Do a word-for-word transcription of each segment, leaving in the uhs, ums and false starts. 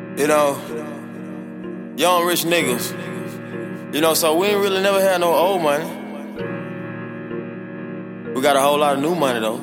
You know, young rich niggas. You know, so we ain't really never had no old money. We got a whole lot of new money though.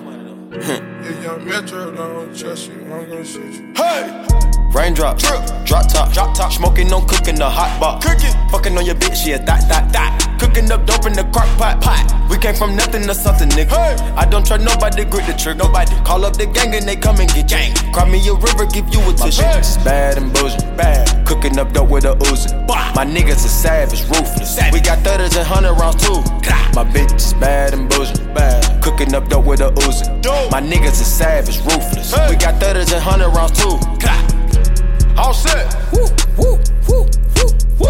If young Metro don't trust you, I'm gonna shoot you. Hey! Raindrop, drip, drop top, drop top. Smoking on cooking the hot pot. Cooking, fucking on your bitch, yeah, that, that, that. Cooking up dope in the crock pot, pot. We came from nothing to something, nigga. Hey. I don't try nobody, grip the trigger. Nobody call up the gang and they come and get gang. Cry me a river, give you a tissue. My bitch is bad and bullshit, bad. Cooking up dope with a Uzi. My niggas are savage, ruthless. Savage. We got thirties and hundred rounds too. My bitch is bad and bullshit, bad. Cooking up dope with a Uzi. My niggas are savage, ruthless. Hey. We got thirties and hundred rounds too. All set. Woo, woo, woo, woo,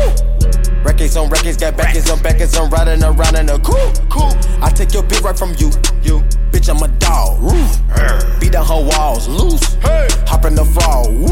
woo. Records on records, got backers on backers. I'm riding around in a cool, cool. I take your bitch right from you, you. Bitch, I'm a dog. Woo. Beat down her walls, loose. Hey. Hop in the fall, woo.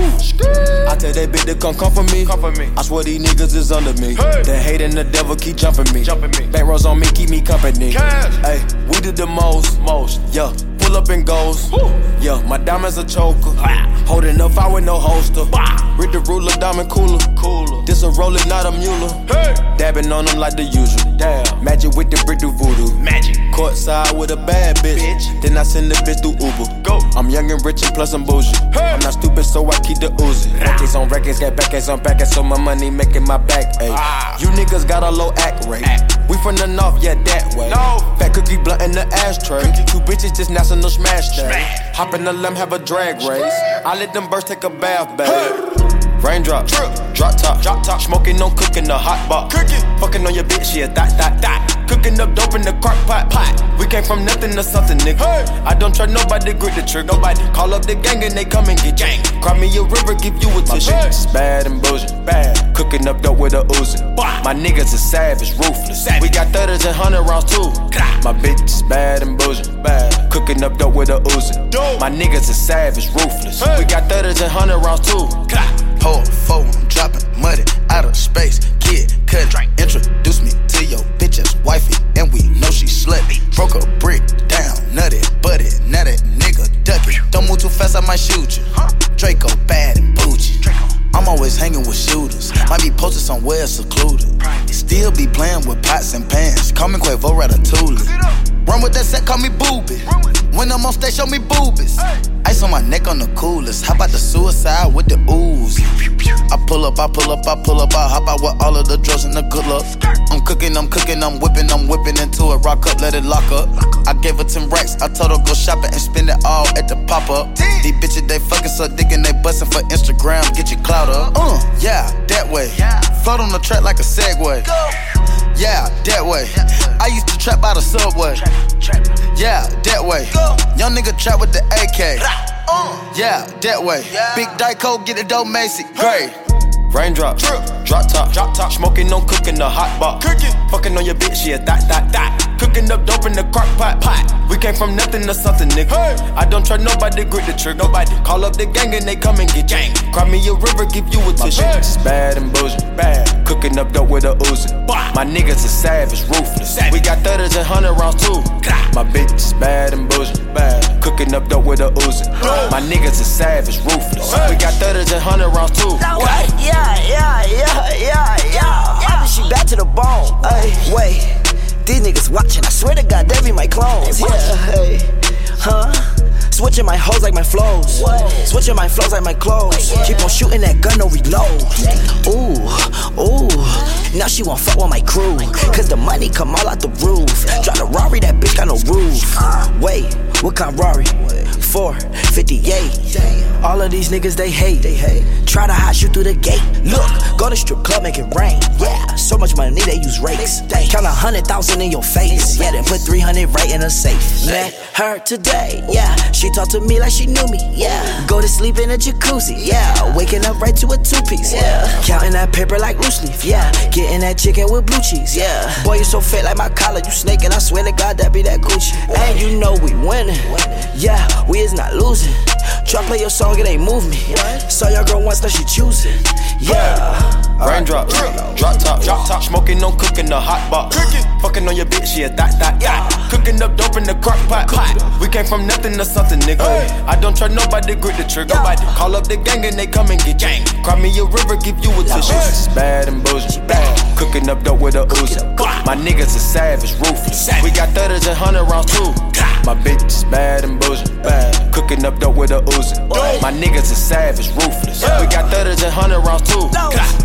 I tell that bitch to come come for me. Come for me. I swear these niggas is under me. Hey. The hate and the devil keep jumping me. Jumping me. Bank rolls on me, keep me company. Hey, we did the most, most, yeah. Pull up and goes, woo. Yeah, my diamonds a choker. Wow. Holding up, I with no holster. Wow. Read the ruler, diamond cooler. Cooler. This a roller, not a mule. Hey. Dabbing on them like the usual. Damn. Magic with the brick do voodoo. Magic. Courtside with a bad bitch. bitch. Then I send the bitch through Uber. Go. I'm young and rich and plus I'm bougie. Hey. I'm not stupid, so I keep the Uzi. Records on records, got backers on backers, so my money making my back. Ay. Ah. You niggas got a low act rate. Act. We from the north, yeah, that way. No. Fat cookie blunt in the ashtray. Cookie. Two bitches just national smash day. Smash. Hop in the limb, have a drag race. I let them birds take a bath, babe. Hey. Raindrop, drip, drop top, drop top. Smoking on cooking the hot pot. Cooking, fucking on your bitch, yeah, that, that, that. Cooking up dope in the crock pot, pot. We came from nothing to something, nigga. Hey. I don't try nobody, grip the trigger. Nobody call up the gang and they come and get gang. Cry me a river, give you a tissue. My bitch is bad and bullshit, bad. Cooking up dope with a Uzi. My niggas are savage, ruthless. Savage. We got thirties and hundred rounds too. My bitch is bad and bullshit, bad. Cooking up dope with a Uzi. My niggas are savage, ruthless. Hey. We got thirties and hundred rounds too. Pour four, I'm dropping money out of space. Kid, cut, introduce me to your bitch's wifey, and we know she slutty. Broke a brick down, nutty, butty, now that nigga ducky. Don't move too fast, I might shoot you. Draco bad and bougie. I'm always hanging with shooters. Might be posted somewhere secluded. Still be playing with pots and pans. Call me Quavo Ratatouille. Run with that set, call me Booby. When I'm on stage, show me boobies. Ice on my neck on the coolest. How about the suicide with the ooze? I pull up, I pull up, I pull up, I hop out with all of the drugs and the good luck. I'm cooking, I'm cooking, I'm whipping, I'm whipping into it. Rock up, let it lock up. I gave her ten racks, I told her go shopping and spend it all at the pop-up. These bitches, they fucking suck dick and they bustin' for Instagram. Get your clout up. Uh, yeah, that way. Float on the track like a Segway. Yeah, that way. I used to trap by the subway. Yeah, that way. Young nigga trap with the A K. Yeah, that way. Big Dyco, get the dope Macy. Great. Raindrop, drip, drop top, drop top. Smoking on cooking the hot pot. Cooking, fucking on your bitch, yeah, that, that, that. Cooking up dope in the crock pot, pot. We came from nothing to something, nigga. Hey. I don't try nobody, grip the trigger. Nobody call up the gang and they come and get gang. Cry me a river, give you a tissue. My bitch is bad and bullshit, bad. Cooking up dope with a Uzi. My niggas are savage, ruthless. Savage. We got thirties and hundred rounds too. My bitch is bad and bullshit, bad. Cooking up dope with a Uzi. My niggas are savage, ruthless. We got thirties and hundred rounds too. What? Yeah, yeah, yeah, yeah, yeah. I think she back to the bone. Ay, wait, these niggas watching. I swear to God, they be my clones. Yeah, hey, huh? Switching my hoes like my flows. Whoa. Switching my flows like my clothes. Yeah. Keep on shooting that gun, no reload. Ooh, ooh. Now she won't fuck with my crew. Cause the money come all out the roof. Drive the Rari, that bitch got no roof. Wait, what kind of Rari? four fifty-eight. All of these niggas, they hate. They hate. Try to hide you through the gate. Look, go to strip club, make it rain. Yeah, so much money, they use rakes. Count a hundred thousand in your face. Yeah, then put three hundred right in a safe. Met her today, yeah. She talked to me like she knew me, yeah. Go to sleep in a jacuzzi, yeah. Waking up right to a two-piece, yeah. Counting that paper like loose leaf, yeah. Getting that chicken with blue cheese, yeah. Boy, you so fat like my collar, you snaking. I swear to God, that be that Gucci. And you know we winning, yeah. We is not losing. Try play your song, it ain't move me. Saw your girl once, now she choosing. Yeah. Raindrop, drop top, drop top, smoking on cooking the hot box. Fucking on your bitch, yeah, that, that, that. Cooking up dope in the crock pot. We came from nothing to something, nigga. I don't try nobody, grip the trigger. Call up the gang and they come and get gang. Cry me a river, give you a tissue. It's bad and bullshit, bad. Cooking up dope with a Uzi. My niggas are savage, ruthless. We got thirties and hundred rounds too. My bitch is bad and bullshit, bad. Cooking up dope with a Uzi. My niggas are savage, ruthless. We got thirties and hundred rounds too.